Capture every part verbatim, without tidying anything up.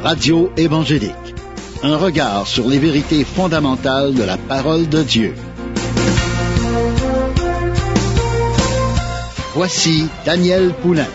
Radio évangélique. Un regard sur les vérités fondamentales de la parole de Dieu. Voici Daniel Poulain.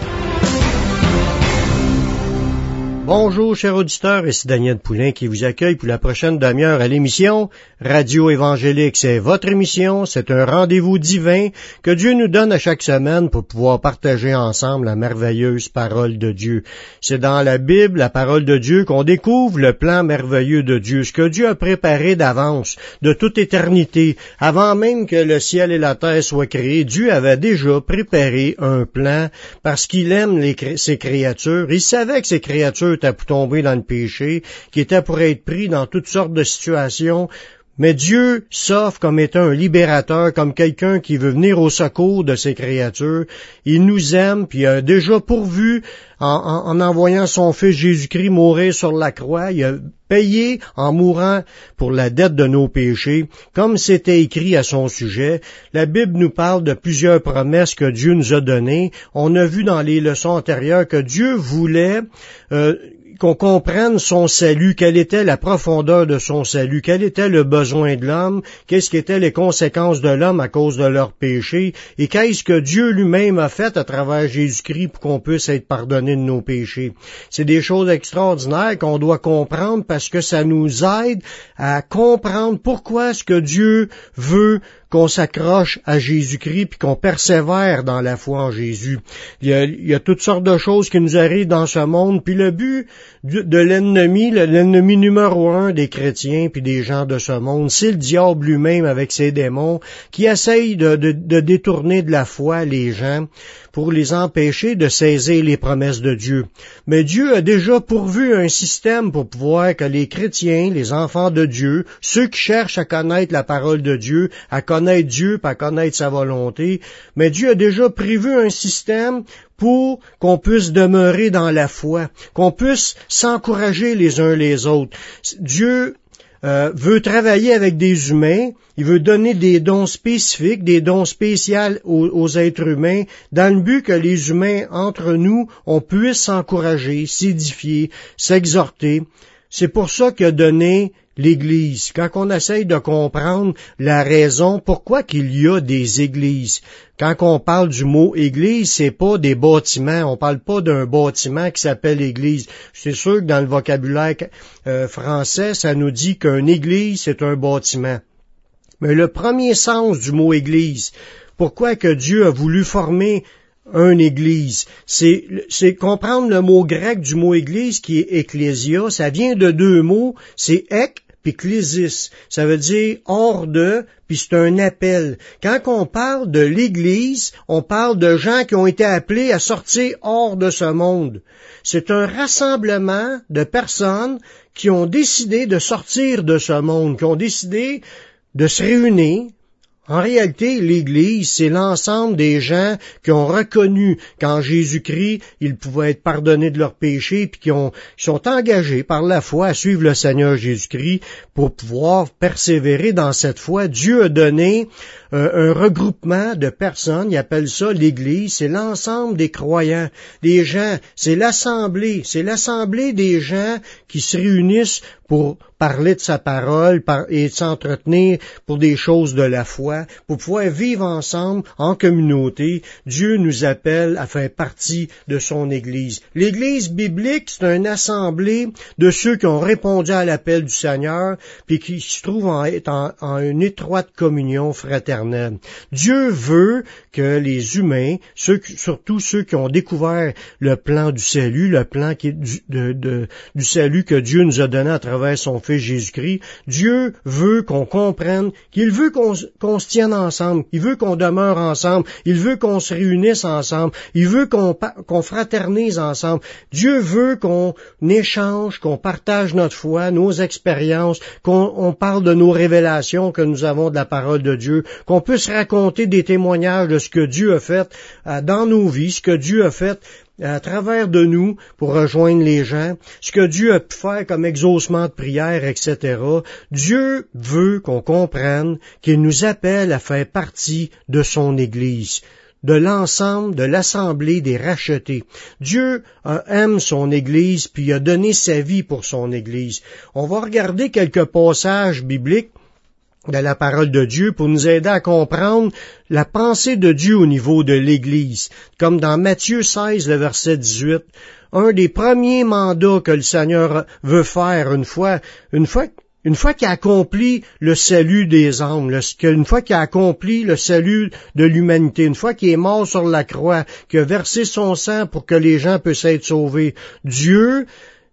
Bonjour, chers auditeurs, ici Daniel Poulain qui vous accueille pour la prochaine demi-heure à l'émission Radio évangélique. C'est votre émission, c'est un rendez-vous divin que Dieu nous donne à chaque semaine pour pouvoir partager ensemble la merveilleuse parole de Dieu. C'est dans la Bible, la parole de Dieu, qu'on découvre le plan merveilleux de Dieu, ce que Dieu a préparé d'avance, de toute éternité. Avant même que le ciel et la terre soient créés, Dieu avait déjà préparé un plan parce qu'il aime les, ses créatures. Il savait que ses créatures étaient pour tomber dans le péché, qui étaient pour être pris dans toutes sortes de situations. Mais Dieu s'offre comme étant un libérateur, comme quelqu'un qui veut venir au secours de ses créatures. Il nous aime, puis il a déjà pourvu en, en, en envoyant son Fils Jésus-Christ mourir sur la croix. Il a payé en mourant pour la dette de nos péchés, comme c'était écrit à son sujet. La Bible nous parle de plusieurs promesses que Dieu nous a données. On a vu dans les leçons antérieures que Dieu voulait euh, qu'on comprenne son salut, quelle était la profondeur de son salut, quel était le besoin de l'homme, qu'est-ce qu'étaient les conséquences de l'homme à cause de leur péché, et qu'est-ce que Dieu lui-même a fait à travers Jésus-Christ pour qu'on puisse être pardonné de nos péchés. C'est des choses extraordinaires qu'on doit comprendre parce que ça nous aide à comprendre pourquoi est-ce que Dieu veut qu'on s'accroche à Jésus-Christ puis qu'on persévère dans la foi en Jésus. Il y a, il y a toutes sortes de choses qui nous arrivent dans ce monde, puis le but de, de l'ennemi, l'ennemi numéro un des chrétiens puis des gens de ce monde, c'est le diable lui-même avec ses démons qui essayent de, de, de détourner de la foi les gens pour les empêcher de saisir les promesses de Dieu. Mais Dieu a déjà pourvu un système pour pouvoir que les chrétiens, les enfants de Dieu, ceux qui cherchent à connaître la parole de Dieu, à connaître Dieu, à connaître sa volonté, mais Dieu a déjà prévu un système pour qu'on puisse demeurer dans la foi, qu'on puisse s'encourager les uns les autres. Dieu Euh, veut travailler avec des humains, il veut donner des dons spécifiques, des dons spéciaux aux, aux êtres humains, dans le but que les humains, entre nous, on puisse s'encourager, s'édifier, s'exhorter. C'est pour ça qu'il a donné l'Église. Quand on essaye de comprendre la raison pourquoi qu'il y a des églises, quand on parle du mot église, c'est pas des bâtiments, on parle pas d'un bâtiment qui s'appelle église. C'est sûr que dans le vocabulaire euh, français, ça nous dit qu'une église, c'est un bâtiment. Mais le premier sens du mot église, pourquoi que Dieu a voulu former une église, c'est, c'est comprendre le mot grec du mot église qui est ecclésia, ça vient de deux mots, c'est ek puis klésis, ça veut dire hors de, puis c'est un appel. Quand on parle de l'Église, on parle de gens qui ont été appelés à sortir hors de ce monde. C'est un rassemblement de personnes qui ont décidé de sortir de ce monde, qui ont décidé de se réunir. En réalité, l'Église, c'est l'ensemble des gens qui ont reconnu qu'en Jésus-Christ, ils pouvaient être pardonnés de leurs péchés, puis qui, ont, qui sont engagés par la foi à suivre le Seigneur Jésus-Christ pour pouvoir persévérer dans cette foi. Dieu a donné euh, un regroupement de personnes, il appelle ça l'Église, c'est l'ensemble des croyants, des gens, c'est l'assemblée, c'est l'assemblée des gens qui se réunissent pour parler de sa parole et s'entretenir pour des choses de la foi, pour pouvoir vivre ensemble en communauté. Dieu nous appelle à faire partie de son Église. L'Église biblique, c'est une assemblée de ceux qui ont répondu à l'appel du Seigneur puis qui se trouvent en, en, en une étroite communion fraternelle. Dieu veut que les humains, ceux, surtout ceux qui ont découvert le plan du salut, le plan qui est du, de, de, du salut que Dieu nous a donné à travers son Fils Jésus-Christ, Dieu veut qu'on comprenne qu'il veut qu'on, qu'on se tienne ensemble, il veut qu'on demeure ensemble, il veut qu'on se réunisse ensemble, il veut qu'on, qu'on fraternise ensemble. Dieu veut qu'on échange, qu'on partage notre foi, nos expériences, qu'on on parle de nos révélations que nous avons de la parole de Dieu, qu'on puisse raconter des témoignages de ce que Dieu a fait euh, dans nos vies, ce que Dieu a fait à travers de nous pour rejoindre les gens, ce que Dieu a pu faire comme exaucement de prière, et cetera. Dieu veut qu'on comprenne qu'il nous appelle à faire partie de son Église. de l'ensemble de l'assemblée des rachetés. Dieu euh, aime son Église, puis il a donné sa vie pour son Église. On va regarder quelques passages bibliques de la parole de Dieu pour nous aider à comprendre la pensée de Dieu au niveau de l'Église. Comme dans Matthieu seize, le verset dix-huit, un des premiers mandats que le Seigneur veut faire une fois, une fois, une fois qu'il a accompli le salut des âmes, une fois qu'il a accompli le salut de l'humanité, une fois qu'il est mort sur la croix, qu'il a versé son sang pour que les gens puissent être sauvés, Dieu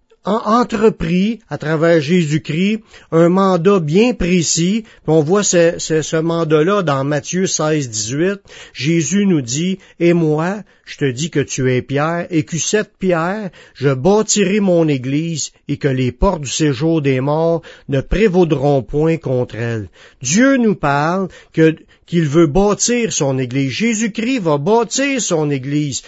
a entrepris, à travers Jésus-Christ, un mandat bien précis. Puis on voit ce, ce, ce mandat-là dans Matthieu seize, dix-huit. Jésus nous dit, « Et moi, je te dis que tu es Pierre, et que cette pierre, je bâtirai mon Église, et que les portes du séjour des morts ne prévaudront point contre elle. » Dieu nous parle que qu'il veut bâtir son Église. Jésus-Christ va bâtir son Église.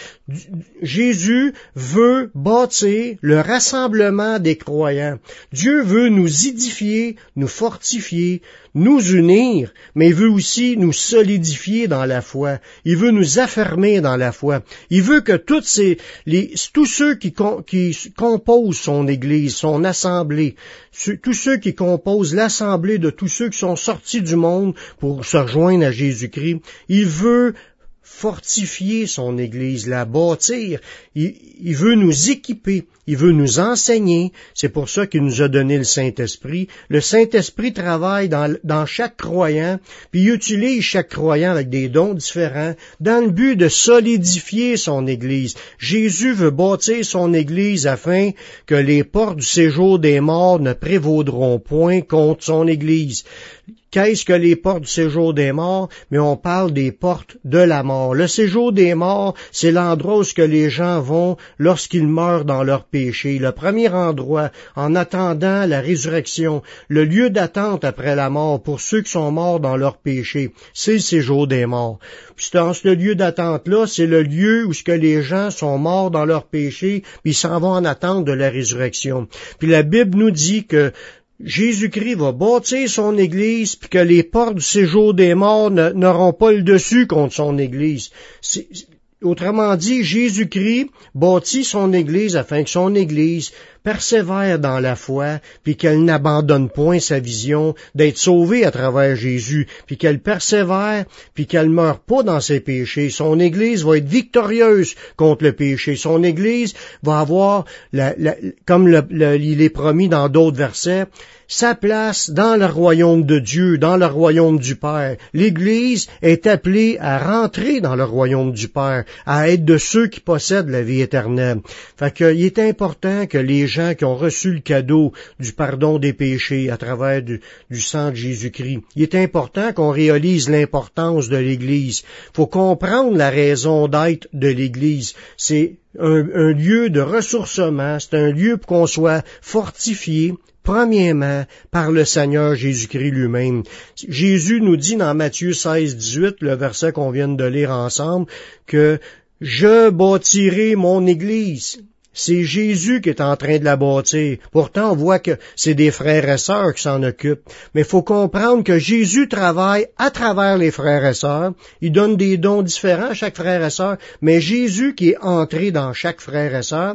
Jésus veut bâtir le rassemblement des croyants. Dieu veut nous édifier, nous fortifier, nous unir, mais il veut aussi nous solidifier dans la foi. Il veut nous affermer dans la foi. Il veut que toutes ces, les, tous ceux qui, qui composent son Église, son assemblée, tous ceux qui composent l'assemblée de tous ceux qui sont sortis du monde pour se rejoindre à Jésus-Christ, il veut fortifier son Église, la bâtir. Il, il veut nous équiper, il veut nous enseigner. C'est pour ça qu'il nous a donné le Saint-Esprit. Le Saint-Esprit travaille dans, dans chaque croyant, puis il utilise chaque croyant avec des dons différents, dans le but de solidifier son Église. Jésus veut bâtir son Église afin que les portes du séjour des morts ne prévaudront point contre son Église. Qu'est-ce que les portes du séjour des morts? Mais on parle des portes de la mort. Le séjour des morts, c'est l'endroit où ce que les gens vont lorsqu'ils meurent dans leur péché. Le premier endroit, en attendant la résurrection, le lieu d'attente après la mort pour ceux qui sont morts dans leur péché, c'est le séjour des morts. Puis dans ce lieu d'attente-là, c'est le lieu où ce que les gens sont morts dans leur péché, puis ils s'en vont en attente de la résurrection. Puis la Bible nous dit que Jésus-Christ va bâtir son Église, puis que les portes du séjour des morts ne, n'auront pas le dessus contre son Église. C'est, autrement dit, Jésus-Christ bâtit son Église afin que son Église persévère dans la foi, puis qu'elle n'abandonne point sa vision d'être sauvée à travers Jésus, puis qu'elle persévère, puis qu'elle meure pas dans ses péchés. Son Église va être victorieuse contre le péché. Son Église va avoir, la, la, comme le, le, il est promis dans d'autres versets, sa place dans le royaume de Dieu, dans le royaume du Père. L'Église est appelée à rentrer dans le royaume du Père, à être de ceux qui possèdent la vie éternelle. Fait que, il est important que les gens qui ont reçu le cadeau du pardon des péchés à travers du, du sang de Jésus-Christ, il est important qu'on réalise l'importance de l'Église. Il faut comprendre la raison d'être de l'Église. C'est un, un lieu de ressourcement, c'est un lieu pour qu'on soit fortifié, premièrement, par le Seigneur Jésus-Christ lui-même. Jésus nous dit dans Matthieu seize, dix-huit, le verset qu'on vient de lire ensemble, que « Je bâtirai mon Église ». C'est Jésus qui est en train de la bâtir. Pourtant, on voit que c'est des frères et sœurs qui s'en occupent. Mais il faut comprendre que Jésus travaille à travers les frères et sœurs. Il donne des dons différents à chaque frère et sœur. Mais Jésus, qui est entré dans chaque frère et sœur,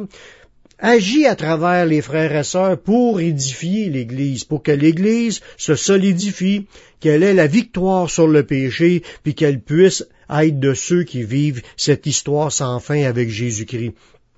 agit à travers les frères et sœurs pour édifier l'Église, pour que l'Église se solidifie, qu'elle ait la victoire sur le péché, puis qu'elle puisse être de ceux qui vivent cette histoire sans fin avec Jésus-Christ.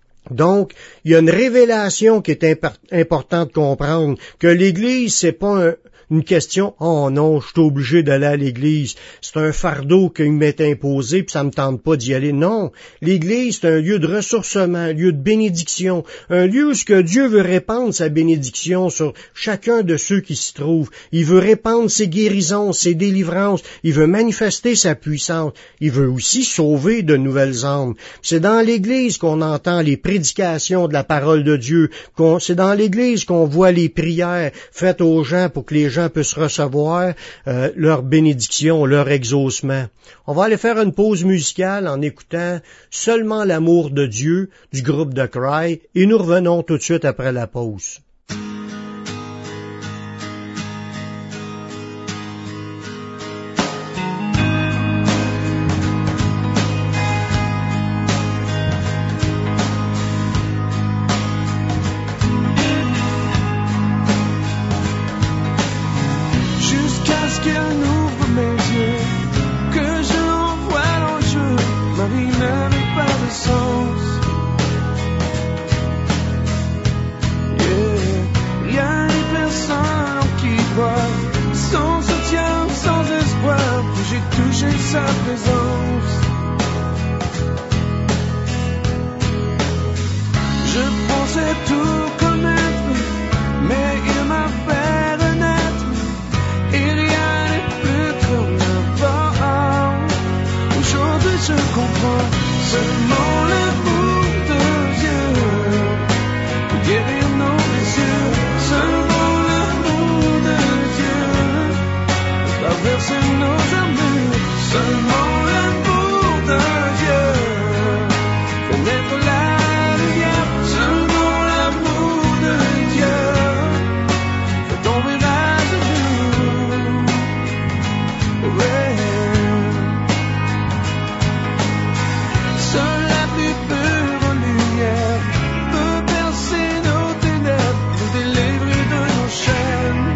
Donc, il y a une révélation qui est imp- importante de comprendre, que l'Église, c'est pas un, une question « Oh non, je suis obligé d'aller à l'Église, c'est un fardeau qui m'est imposé, puis ça me tente pas d'y aller. » Non, l'Église, c'est un lieu de ressourcement, un lieu de bénédiction, un lieu où ce que Dieu veut répandre sa bénédiction sur chacun de ceux qui s'y trouvent. Il veut répandre ses guérisons, ses délivrances, il veut manifester sa puissance, il veut aussi sauver de nouvelles âmes. C'est dans l'Église qu'on entend les prédications de la parole de Dieu, qu'on, c'est dans l'Église qu'on voit les prières faites aux gens pour que les gens puissent recevoir euh, leur bénédiction, leur exaucement. On va aller faire une pause musicale en écoutant Seulement l'amour de Dieu du groupe The Cry et nous revenons tout de suite après la pause. tout connaître, mais il m'a fait renaître, et rien n'est plus comme avant. Aujourd'hui je comprends seulement l'amour de Dieu pour guérir nos blessures, seulement l'amour de Dieu pour traverser nos armures, seulement l'amour de Dieu connaître la lumière, seulement l'amour de Dieu fait tomber à genoux. Ouais. Seule la plus pure lumière peut percer nos ténèbres, nous délivrer de nos chaînes.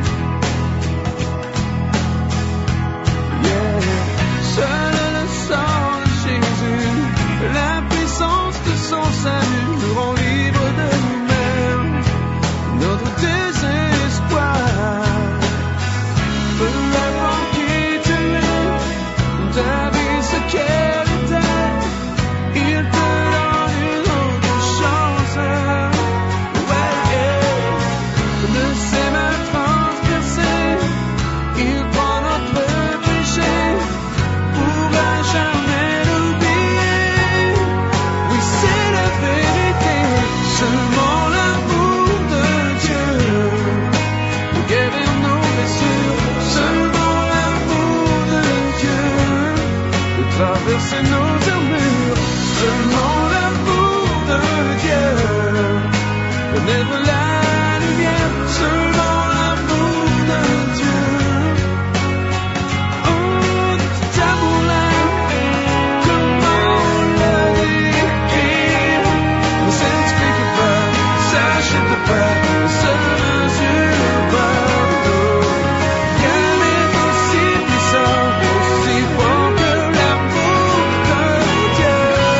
Yeah. Seul le sang de Jésus, la puissance de son salut nous rend libres de nous-mêmes. Notre désespoir peut avoir quitté ta vie, ce qu'elle était. Il te donne une autre chance. Ouais, de ses mains transpercées, il prend notre péché pour à jamais l'oublier. Oui, c'est la vérité, seulement l'amour de Dieu pour guérir nos blessures, seulement l'amour de Dieu pour traverser nos armures, seulement l'amour de Dieu connaître la lumière, seulement l'amour de Dieu. Oh, cet amour-là, comment le décrire? Ne s'explique pas, s'achète pas, se mesure pas. Rien n'est aussi puissant, aussi fort que l'amour de Dieu.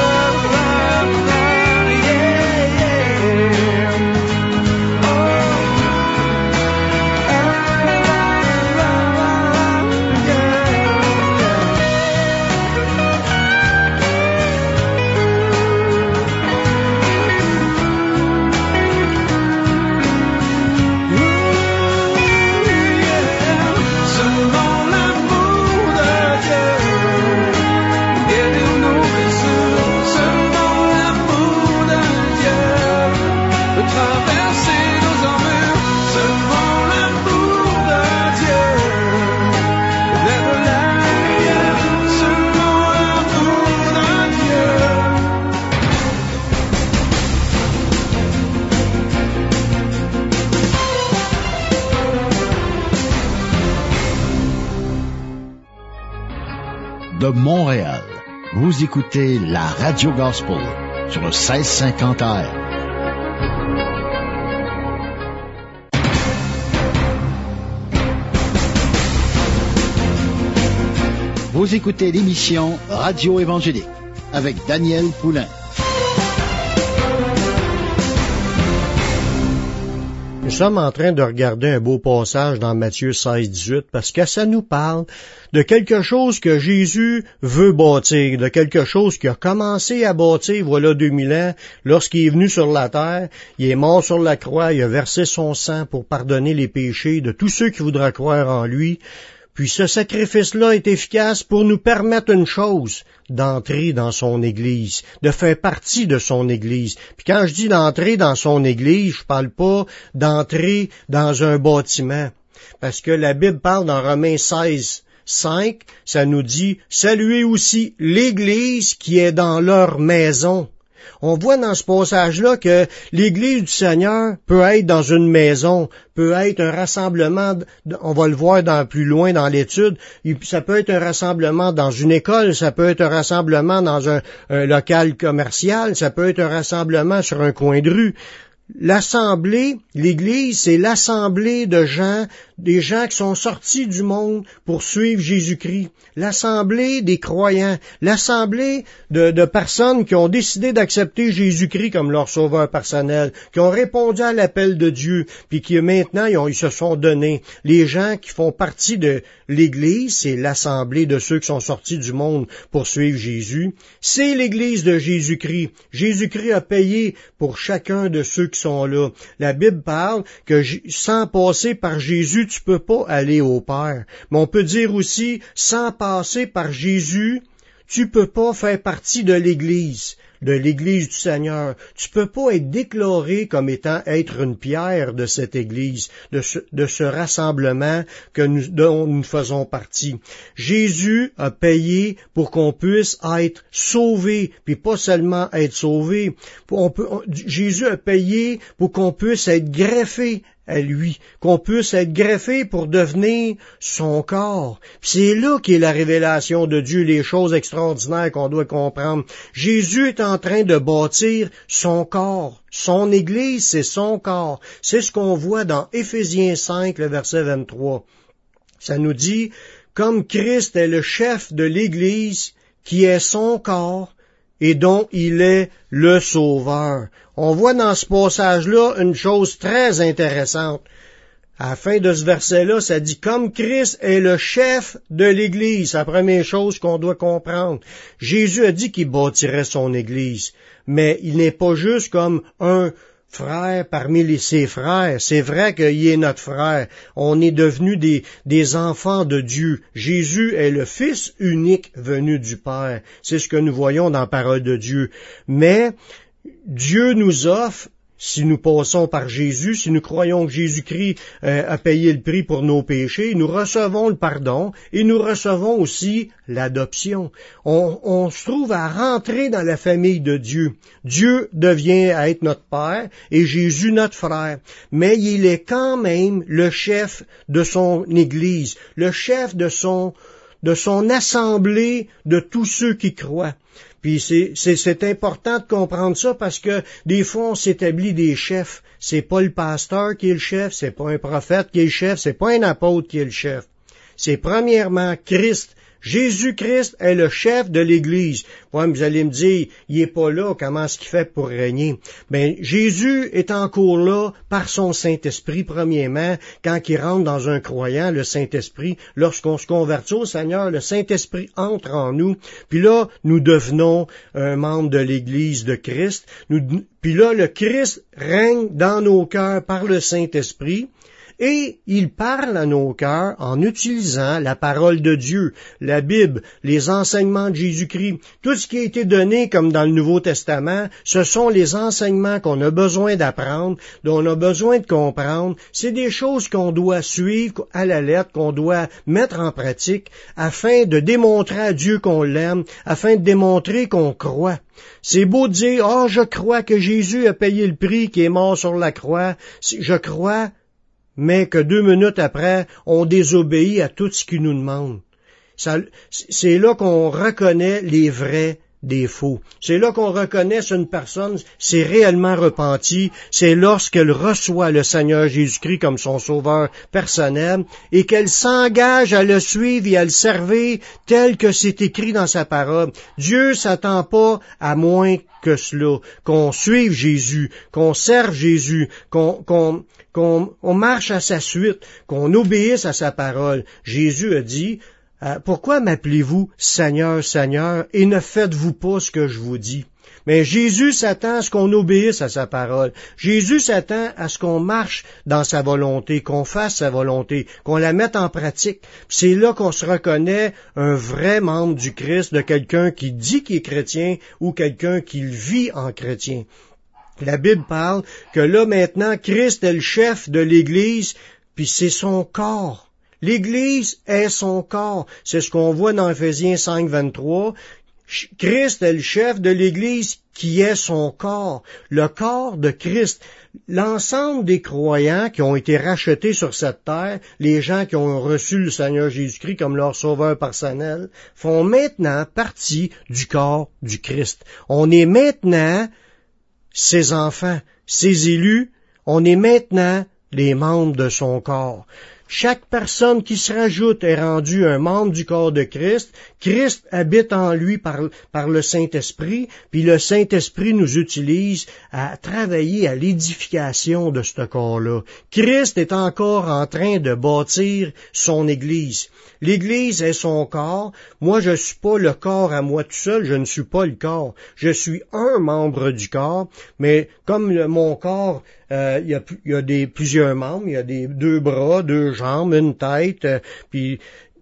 Seulement l'amour de Dieu guérir nos blessures, seulement l'amour de Dieu peut traverser nos armures, seulement l'amour de Dieu connaître la lumière, seulement l'amour de Dieu. De Montréal, vous écoutez la Radio Gospel sur le seize cinquante A M. Vous écoutez l'émission Radio Évangélique avec Daniel Poulain. Nous sommes en train de regarder un beau passage dans Matthieu seize dix-huit parce que ça nous parle de quelque chose que Jésus veut bâtir, de quelque chose qu'il a commencé à bâtir voilà deux mille ans lorsqu'il est venu sur la terre. Il est mort sur la croix, il a versé son sang pour pardonner les péchés de tous ceux qui voudraient croire en lui. Puis ce sacrifice-là est efficace pour nous permettre une chose, d'entrer dans son Église, de faire partie de son Église. Puis quand je dis d'entrer dans son Église, je parle pas d'entrer dans un bâtiment. Parce que la Bible parle dans Romains seize, cinq, ça nous dit « Saluez aussi l'Église qui est dans leur maison ». On voit dans ce passage-là que l'Église du Seigneur peut être dans une maison, peut être un rassemblement, on va le voir dans, plus loin dans l'étude, ça peut être un rassemblement dans une école, ça peut être un rassemblement dans un, un local commercial, ça peut être un rassemblement sur un coin de rue. L'assemblée, l'Église, c'est l'assemblée de gens, des gens qui sont sortis du monde pour suivre Jésus-Christ. L'assemblée des croyants, l'assemblée de, de personnes qui ont décidé d'accepter Jésus-Christ comme leur sauveur personnel, qui ont répondu à l'appel de Dieu, puis qui maintenant ils, ont, ils se sont donnés. Les gens qui font partie de l'Église, c'est l'assemblée de ceux qui sont sortis du monde pour suivre Jésus. C'est l'Église de Jésus-Christ. Jésus-Christ a payé pour chacun de ceux qui sont là. La Bible parle que sans passer par Jésus, tu peux pas aller au Père. Mais on peut dire aussi, sans passer par Jésus, tu peux pas faire partie de l'Église, de l'Église du Seigneur. Tu peux pas être déclaré comme étant être une pierre de cette Église, de ce, de ce rassemblement que nous, dont nous faisons partie. Jésus a payé pour qu'on puisse être sauvé, puis pas seulement être sauvé. On peut, on, Jésus a payé pour qu'on puisse être greffé à lui, qu'on puisse être greffé pour devenir son corps. C'est là qu'est la révélation de Dieu, les choses extraordinaires qu'on doit comprendre. Jésus est en train de bâtir son corps. Son Église, c'est son corps. C'est ce qu'on voit dans Éphésiens cinq, le verset vingt-trois. Ça nous dit, comme Christ est le chef de l'Église, qui est son corps, et dont il est le Sauveur. On voit dans ce passage-là une chose très intéressante. À la fin de ce verset-là, ça dit « Comme Christ est le chef de l'Église », c'est la première chose qu'on doit comprendre. Jésus a dit qu'il bâtirait son Église, mais il n'est pas juste comme un frère parmi les, ses frères. C'est vrai qu'il est notre frère. On est devenus des, des enfants de Dieu. Jésus est le Fils unique venu du Père. C'est ce que nous voyons dans la parole de Dieu. Mais Dieu nous offre, si nous passons par Jésus, si nous croyons que Jésus-Christ euh, a payé le prix pour nos péchés, nous recevons le pardon et nous recevons aussi l'adoption. On, on se trouve à rentrer dans la famille de Dieu. Dieu devient à être notre Père et Jésus notre frère. Mais il est quand même le chef de son Église, le chef de son, de son assemblée de tous ceux qui croient. Puis c'est, c'est, c'est important de comprendre ça parce que des fois on s'établit des chefs. C'est pas le pasteur qui est le chef, c'est pas un prophète qui est le chef, c'est pas un apôtre qui est le chef. C'est premièrement Christ. Jésus-Christ est le chef de l'Église. Ouais, vous allez me dire, il est pas là, comment est-ce qu'il fait pour régner? Ben, Jésus est encore là par son Saint-Esprit, premièrement, quand il rentre dans un croyant, le Saint-Esprit, lorsqu'on se convertit au Seigneur, le Saint-Esprit entre en nous, puis là, nous devenons un membre de l'Église de Christ. Nous, puis là, le Christ règne dans nos cœurs par le Saint-Esprit, et il parle à nos cœurs en utilisant la parole de Dieu, la Bible, les enseignements de Jésus-Christ. Tout ce qui a été donné comme dans le Nouveau Testament, ce sont les enseignements qu'on a besoin d'apprendre, dont on a besoin de comprendre. C'est des choses qu'on doit suivre à la lettre, qu'on doit mettre en pratique afin de démontrer à Dieu qu'on l'aime, afin de démontrer qu'on croit. C'est beau de dire, « Ah, oh, je crois que Jésus a payé le prix, qui est mort sur la croix. Je crois... » mais que deux minutes après, on désobéit à tout ce qu'il nous demande. Ça, c'est là qu'on reconnaît les vrais des faux. C'est là qu'on reconnaît si une personne s'est réellement repentie. C'est lorsqu'elle reçoit le Seigneur Jésus-Christ comme son sauveur personnel et qu'elle s'engage à le suivre et à le servir tel que c'est écrit dans sa parole. Dieu s'attend pas à moins que cela, qu'on suive Jésus, qu'on serve Jésus, qu'on, qu'on, qu'on on marche à sa suite, qu'on obéisse à sa parole. Jésus a dit, euh, pourquoi m'appelez-vous Seigneur, Seigneur, et ne faites-vous pas ce que je vous dis? Mais Jésus s'attend à ce qu'on obéisse à sa parole. Jésus s'attend à ce qu'on marche dans sa volonté, qu'on fasse sa volonté, qu'on la mette en pratique. C'est là qu'on se reconnaît un vrai membre du Christ, de quelqu'un qui dit qu'il est chrétien ou quelqu'un qui vit en chrétien. La Bible parle que là maintenant, Christ est le chef de l'Église, puis c'est son corps. L'Église est son corps. C'est ce qu'on voit dans Éphésiens cinq, vingt-trois. Christ est le chef de l'Église qui est son corps, le corps de Christ. L'ensemble des croyants qui ont été rachetés sur cette terre, les gens qui ont reçu le Seigneur Jésus-Christ comme leur sauveur personnel, font maintenant partie du corps du Christ. On est maintenant ses enfants, ses élus, on est maintenant les membres de son corps. Chaque personne qui se rajoute est rendue un membre du corps de Christ. Christ habite en lui par, par le Saint-Esprit, puis le Saint-Esprit nous utilise à travailler à l'édification de ce corps-là. Christ est encore en train de bâtir son Église. L'Église est son corps. Moi, je suis pas le corps à moi tout seul, je ne suis pas le corps. Je suis un membre du corps, mais comme le, mon corps, euh, il y a, il y a des, plusieurs membres, il y a des deux bras, deux jambes, une tête, euh, puis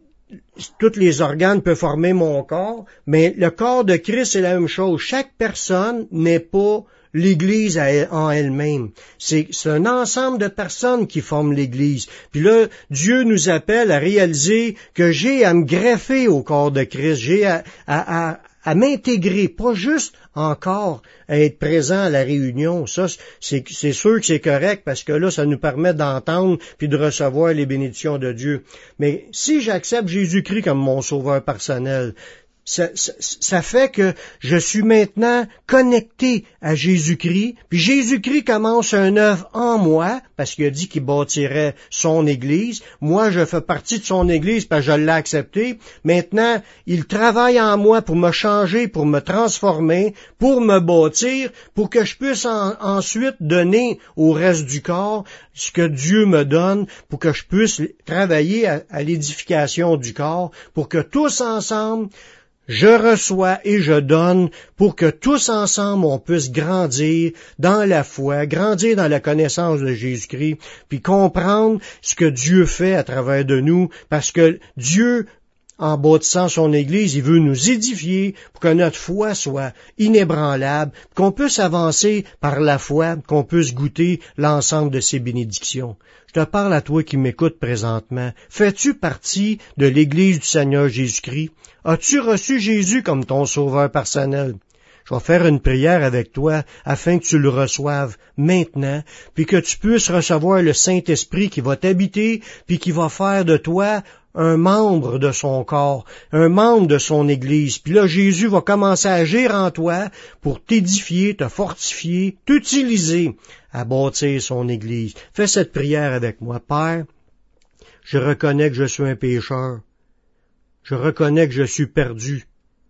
tous les organes peuvent former mon corps, mais le corps de Christ, c'est la même chose. Chaque personne n'est pas l'Église en elle-même. C'est, c'est un ensemble de personnes qui forment l'Église. Puis là, Dieu nous appelle à réaliser que j'ai à me greffer au corps de Christ. J'ai à, à, à, à m'intégrer, pas juste encore à être présent à la réunion. Ça, c'est, c'est sûr que c'est correct parce que là, ça nous permet d'entendre puis de recevoir les bénédictions de Dieu. Mais si j'accepte Jésus-Christ comme mon sauveur personnel, Ça, ça, ça fait que je suis maintenant connecté à Jésus-Christ, puis Jésus-Christ commence une œuvre en moi, parce qu'il a dit qu'il bâtirait son Église. Moi, je fais partie de son Église parce que je l'ai accepté. Maintenant, il travaille en moi pour me changer, pour me transformer, pour me bâtir, pour que je puisse en, ensuite donner au reste du corps ce que Dieu me donne, pour que je puisse travailler à, à l'édification du corps, pour que tous ensemble, je reçois et je donne pour que tous ensemble on puisse grandir dans la foi, grandir dans la connaissance de Jésus-Christ, puis comprendre ce que Dieu fait à travers de nous, parce que Dieu, en bâtissant son Église, il veut nous édifier pour que notre foi soit inébranlable, qu'on puisse avancer par la foi, qu'on puisse goûter l'ensemble de ses bénédictions. Je te parle à toi qui m'écoutes présentement. Fais-tu partie de l'Église du Seigneur Jésus-Christ? As-tu reçu Jésus comme ton sauveur personnel? Je vais faire une prière avec toi afin que tu le reçoives maintenant, puis que tu puisses recevoir le Saint-Esprit qui va t'habiter, puis qui va faire de toi un membre de son corps, un membre de son Église. Puis là, Jésus va commencer à agir en toi pour t'édifier, te fortifier, t'utiliser à bâtir son Église. Fais cette prière avec moi. Père, je reconnais que je suis un pécheur. Je reconnais que je suis perdu.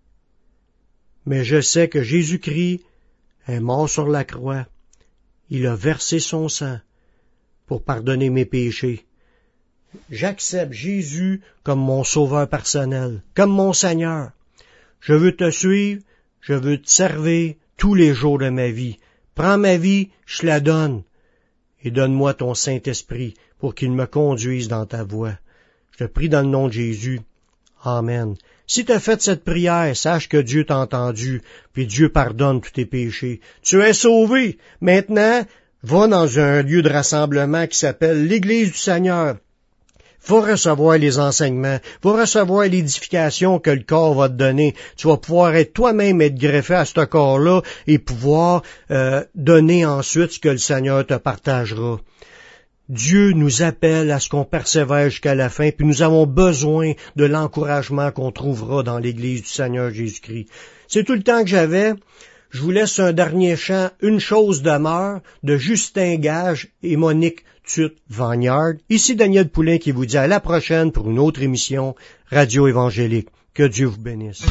Mais je sais que Jésus-Christ est mort sur la croix. Il a versé son sang pour pardonner mes péchés. J'accepte Jésus comme mon sauveur personnel, comme mon Seigneur. Je veux te suivre, je veux te servir tous les jours de ma vie. Prends ma vie, je la donne, et donne-moi ton Saint-Esprit pour qu'il me conduise dans ta voie. Je te prie dans le nom de Jésus. Amen. Si tu as fait cette prière, sache que Dieu t'a entendu, puis Dieu pardonne tous tes péchés. Tu es sauvé. Maintenant, va dans un lieu de rassemblement qui s'appelle l'Église du Seigneur. Va recevoir les enseignements, va recevoir l'édification que le corps va te donner. Tu vas pouvoir être toi-même être greffé à ce corps-là et pouvoir euh, donner ensuite ce que le Seigneur te partagera. Dieu nous appelle à ce qu'on persévère jusqu'à la fin, puis nous avons besoin de l'encouragement qu'on trouvera dans l'Église du Seigneur Jésus-Christ. C'est tout le temps que j'avais. Je vous laisse un dernier chant, Une chose demeure, de Justin Gage et Monique Tutte-Vagnard. Ici Daniel Poulain qui vous dit à la prochaine pour une autre émission Radio Évangélique. Que Dieu vous bénisse.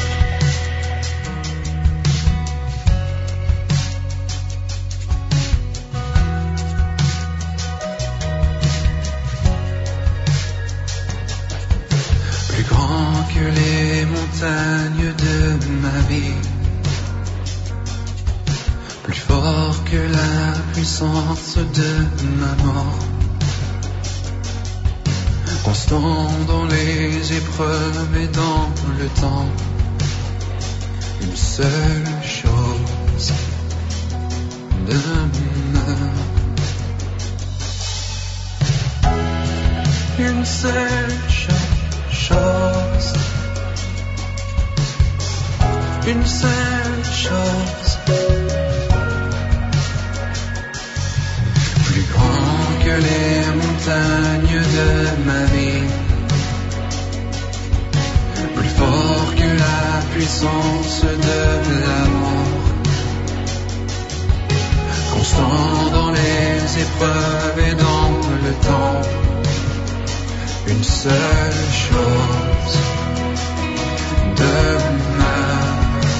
Plus grand que les montagnes de ma vie, plus fort que la puissance de ma mort, constant dans les épreuves et dans le temps, une seule chose demeure, une seule chose, une seule chose. Plus grand que les montagnes de ma vie, plus fort que la puissance de la mort, constant dans les épreuves et dans le temps, seule chose demeure.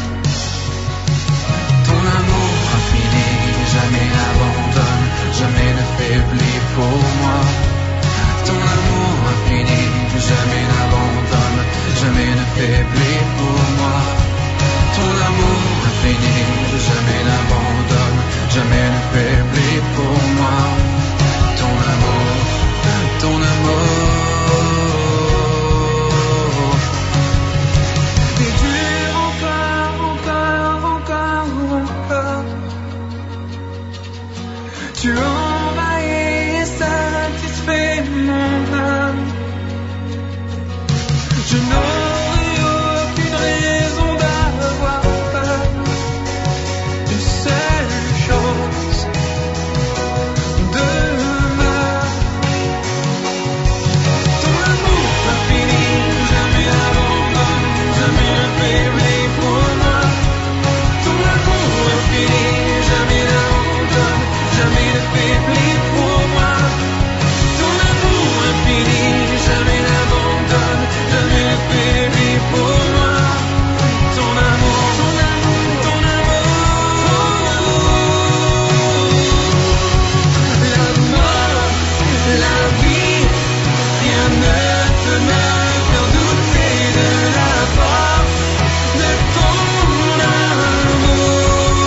Ton amour infini jamais n'abandonne, jamais ne faiblit pour moi. Ton amour infini jamais n'abandonne, jamais ne faiblit pour moi. Ton amour infini jamais n'abandonne, jamais ne faiblit pour moi. Ton amour, ton amour. Et dure encore, encore, encore, encore. Tu envahis et satisfais mon âme. Je n'aurai aucune raison d'avoir peur. Une seule chose demeure. Ton amour infini jamais n'abandonne, jamais ne faiblit pour moi. Ton amour infini jamais n'abandonne, jamais ne faiblit pour moi. Ton amour infini jamais n'abandonne, jamais ne faiblit pour moi. Ton amour, ton amour, ton amour. La mort, la vie, rien ne peut me faire douter de la force de ton amour.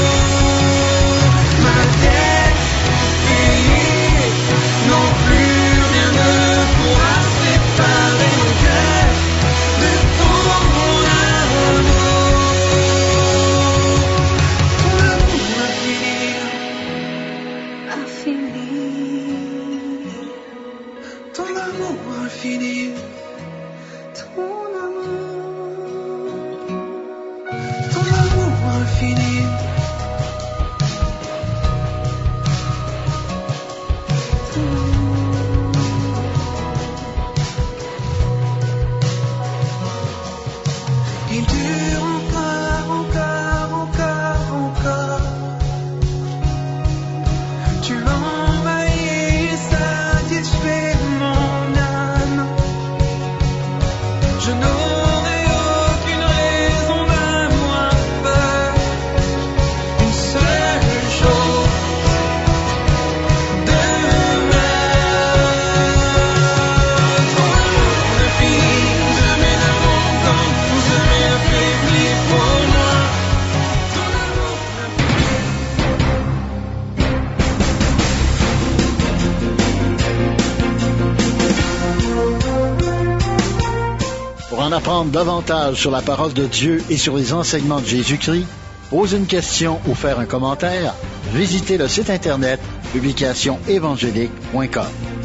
Ma tête payée, non plus rien ne pourra séparer mon cœur de ton amour. Ton amour infini, infini. Ton amour infini, ton amour. Ton amour infini. Il dure encore, encore, encore, encore. Tu envahis et satisfais mon âme. Je n'aurai aucune raison d'avoir peur. Une seule chose demeure. Ton amour infini jamais n'abandonne, jamais ne faiblit pour moi. Ton amour Pour en apprendre davantage sur la parole de Dieu et sur les enseignements de Jésus-Christ, poser une question ou faire un commentaire, visitez le site internet publication évangélique point com.